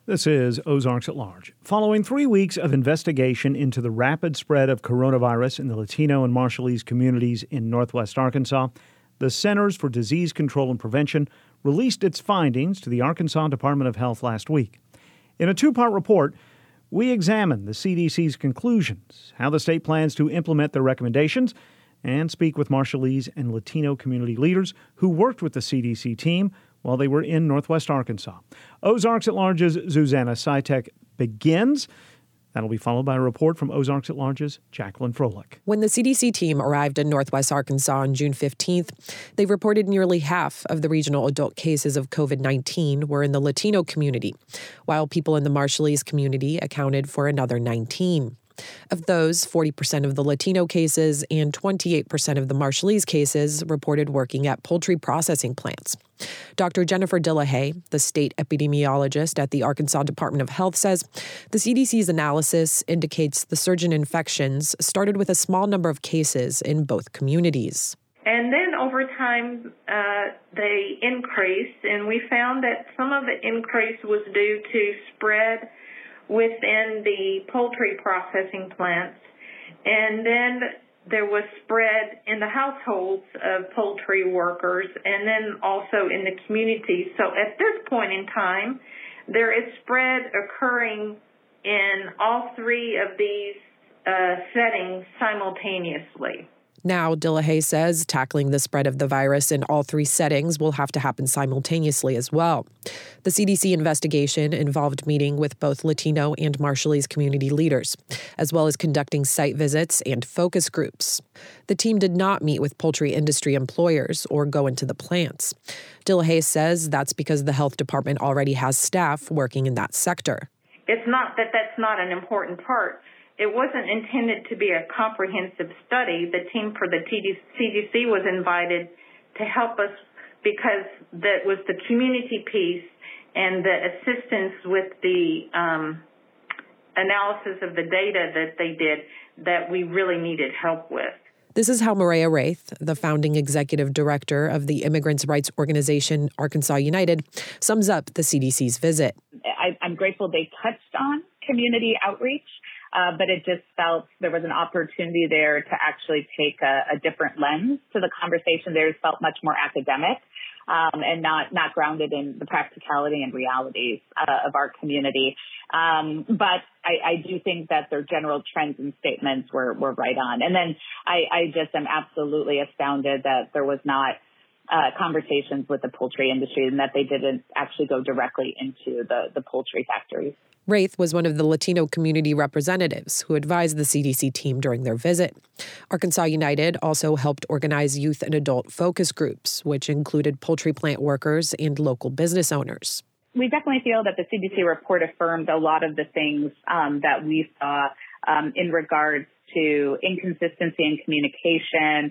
This is Ozarks at Large. Following 3 weeks of investigation into the rapid spread of coronavirus in the Latino and Marshallese communities in northwest Arkansas, the Centers for Disease Control and Prevention released its findings to the Arkansas Department of Health last week. In a two-part report, we examined the CDC's conclusions, how the state plans to implement their recommendations, and speak with Marshallese and Latino community leaders who worked with the CDC team while they were in northwest Arkansas. Ozarks at Large's Zuzanna Sitek begins. That'll be followed by a report from Ozarks at Large's Jacqueline Froelich. When the CDC team arrived in northwest Arkansas on June 15th, they reported nearly half of the regional adult cases of COVID-19 were in the Latino community, while people in the Marshallese community accounted for another 19. Of those, 40% of the Latino cases and 28% of the Marshallese cases reported working at poultry processing plants. Dr. Jennifer Dillahay, the state epidemiologist at the Arkansas Department of Health, says the CDC's analysis indicates the surge in infections started with a small number of cases in both communities. And then over time, they increased, and we found that some of the increase was due to spread within the poultry processing plants, and then there was spread in the households of poultry workers and then also in the community. So at this point in time, there is spread occurring in all three of these settings simultaneously. Now, Dillahay says tackling the spread of the virus in all three settings will have to happen simultaneously as well. The CDC investigation involved meeting with both Latino and Marshallese community leaders, as well as conducting site visits and focus groups. The team did not meet with poultry industry employers or go into the plants. Dillahay says that's because the health department already has staff working in that sector. It's not that that's not an important part. It wasn't intended to be a comprehensive study. The team for the CDC was invited to help us because that was the community piece and the assistance with the analysis of the data that they did that we really needed help with. This is how Maria Wraith, the founding executive director of the immigrants' rights organization Arkansas United, sums up the CDC's visit. I'm grateful they touched on community outreach. But it just felt there was an opportunity there to actually take a different lens to the conversation. There felt much more academic and not grounded in the practicality and realities of our community. But I do think that their general trends and statements were right on. And then I just am absolutely astounded that there was not conversations with the poultry industry and that they didn't actually go directly into the poultry factories. Wraith was one of the Latino community representatives who advised the CDC team during their visit. Arkansas United also helped organize youth and adult focus groups, which included poultry plant workers and local business owners. We definitely feel that the CDC report affirmed a lot of the things that we saw in regards to inconsistency in communication,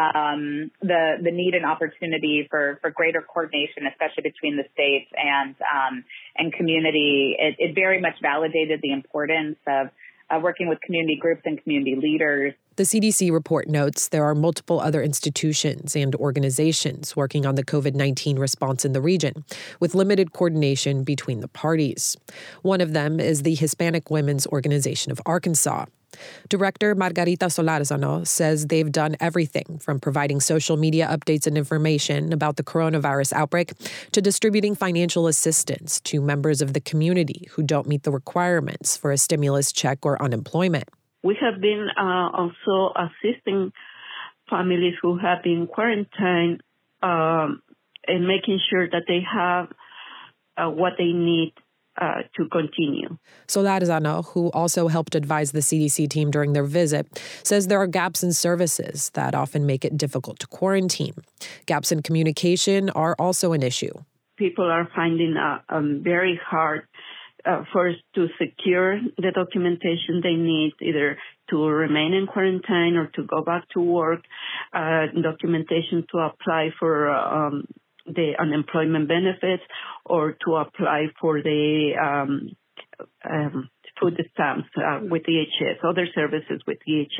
the need and opportunity for greater coordination, especially between the states and community. It very much validated the importance of working with community groups and community leaders. The CDC report notes there are multiple other institutions and organizations working on the COVID-19 response in the region, with limited coordination between the parties. One of them is the Hispanic Women's Organization of Arkansas. Director Margarita Solarzano says they've done everything from providing social media updates and information about the coronavirus outbreak to distributing financial assistance to members of the community who don't meet the requirements for a stimulus check or unemployment. We have been also assisting families who have been quarantined and making sure that they have what they need to continue. Solarzano, who also helped advise the CDC team during their visit, says there are gaps in services that often make it difficult to quarantine. Gaps in communication are also an issue. People are finding very hard first to secure the documentation they need, either to remain in quarantine or to go back to work, documentation to apply for the unemployment benefits or to apply for the food stamps with DHS, other services with DHS.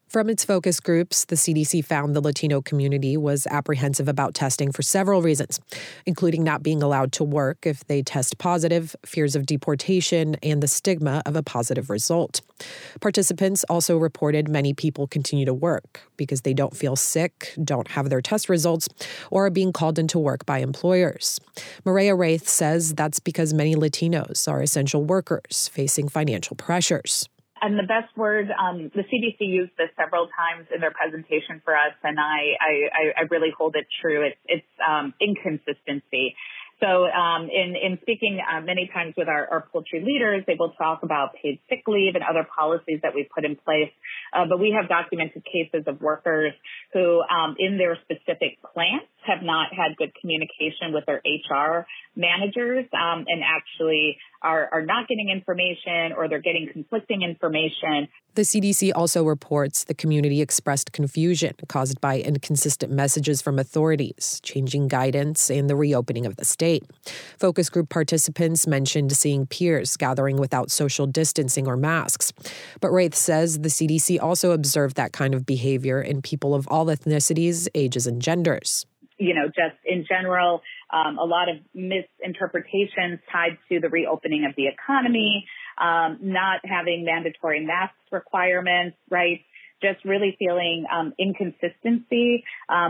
From its focus groups, the CDC found the Latino community was apprehensive about testing for several reasons, including not being allowed to work if they test positive, fears of deportation, and the stigma of a positive result. Participants also reported many people continue to work because they don't feel sick, don't have their test results, or are being called into work by employers. Maria Wraith says that's because many Latinos are essential workers facing financial pressures. And the best word, the CDC used this several times in their presentation for us, and I really hold it true. It's inconsistency. So in speaking many times with our poultry leaders, they will talk about paid sick leave and other policies that we put in place. But we have documented cases of workers who in their specific plants have not had good communication with their HR managers and actually are not getting information, or they're getting conflicting information. The CDC also reports the community expressed confusion caused by inconsistent messages from authorities, changing guidance, and the reopening of the state. Focus group participants mentioned seeing peers gathering without social distancing or masks. But Wraith says the CDC also observed that kind of behavior in people of all ethnicities, ages, and genders. Just in general, a lot of misinterpretations tied to the reopening of the economy, not having mandatory mask requirements, right? Just really feeling inconsistency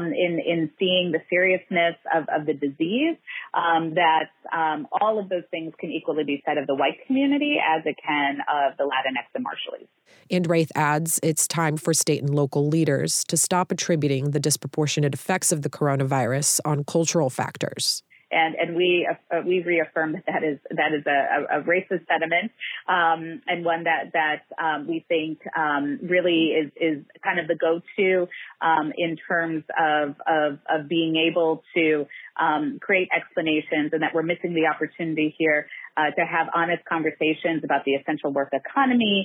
in seeing the seriousness of the disease, that all of those things can equally be said of the white community as it can of the Latinx and Marshallese. And Wraith adds it's time for state and local leaders to stop attributing the disproportionate effects of the coronavirus on cultural factors. And we reaffirm that is a racist sentiment, and one that we think really is kind of the go-to in terms of being able to create explanations, and that we're missing the opportunity here to have honest conversations about the essential work economy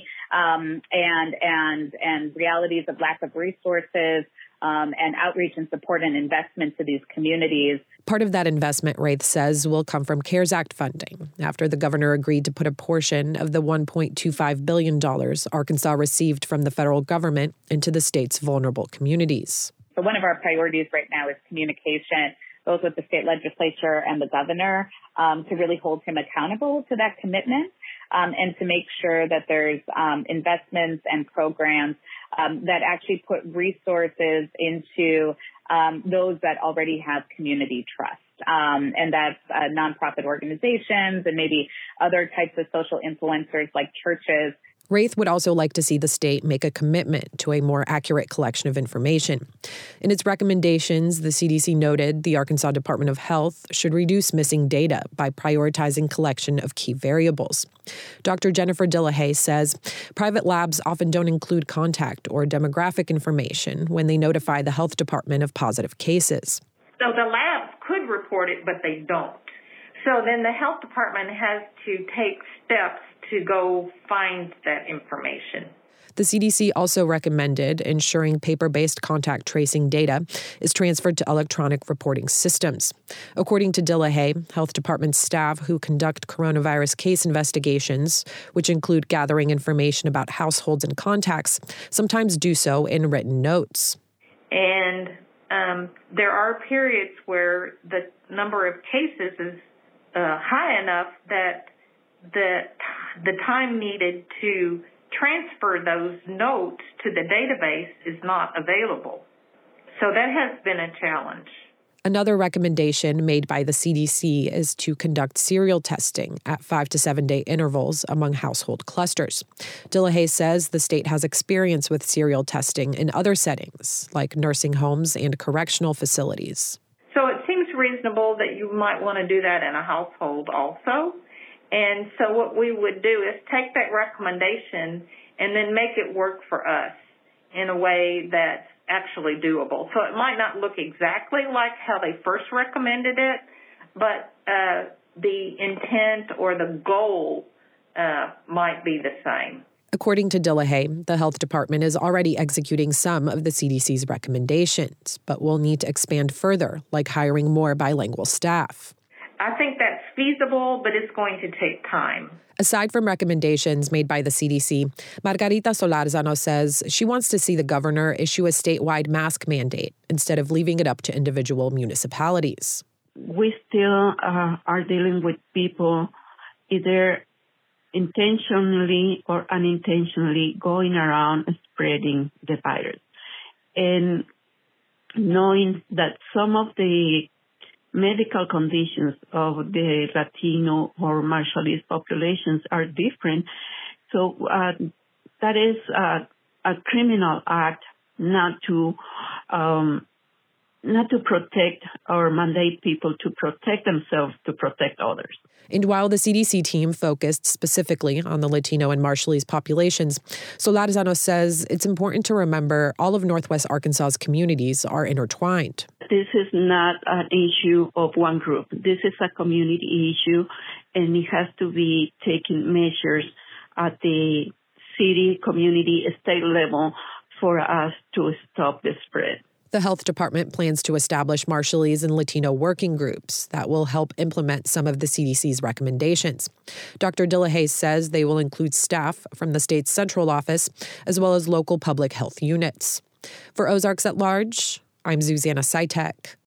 and realities of lack of resources. And outreach and support and investment to these communities. Part of that investment, Wraith says, will come from CARES Act funding, after the governor agreed to put a portion of the $1.25 billion Arkansas received from the federal government into the state's vulnerable communities. So one of our priorities right now is communication, both with the state legislature and the governor, to really hold him accountable to that commitment. And to make sure that there's investments and programs that actually put resources into those that already have community trust. And that's nonprofit organizations and maybe other types of social influencers like churches. Wraith would also like to see the state make a commitment to a more accurate collection of information. In its recommendations, the CDC noted the Arkansas Department of Health should reduce missing data by prioritizing collection of key variables. Dr. Jennifer Dillahay says private labs often don't include contact or demographic information when they notify the health department of positive cases. So the labs could report it, but they don't. So then the health department has to take steps to go find that information. The CDC also recommended ensuring paper-based contact tracing data is transferred to electronic reporting systems. According to Dillahay, health department staff who conduct coronavirus case investigations, which include gathering information about households and contacts, sometimes do so in written notes. And there are periods where the number of cases is high enough that the time needed to transfer those notes to the database is not available. So that has been a challenge. Another recommendation made by the CDC is to conduct serial testing at 5 to 7 day intervals among household clusters. Dillahay says the state has experience with serial testing in other settings, like nursing homes and correctional facilities. So it seems reasonable that you might want to do that in a household also. And so what we would do is take that recommendation and then make it work for us in a way that's actually doable. So it might not look exactly like how they first recommended it, but the intent or the goal might be the same. According to Dillahay, the health department is already executing some of the CDC's recommendations, but will need to expand further, like hiring more bilingual staff. I think that's feasible, but it's going to take time. Aside from recommendations made by the CDC, Margarita Solarzano says she wants to see the governor issue a statewide mask mandate instead of leaving it up to individual municipalities. We still are dealing with people either intentionally or unintentionally going around spreading the virus. And knowing that some of the medical conditions of the Latino or Marshallese populations are different. So that is a criminal act not to protect or mandate people to protect themselves, to protect others. And while the CDC team focused specifically on the Latino and Marshallese populations, Solarzano says it's important to remember all of Northwest Arkansas's communities are intertwined. This is not an issue of one group. This is a community issue, and it has to be taking measures at the city, community, state level for us to stop the spread. The health department plans to establish Marshallese and Latino working groups that will help implement some of the CDC's recommendations. Dr. Delahaye says they will include staff from the state's central office as well as local public health units. For Ozarks at Large, I'm Zuzanna Sitek.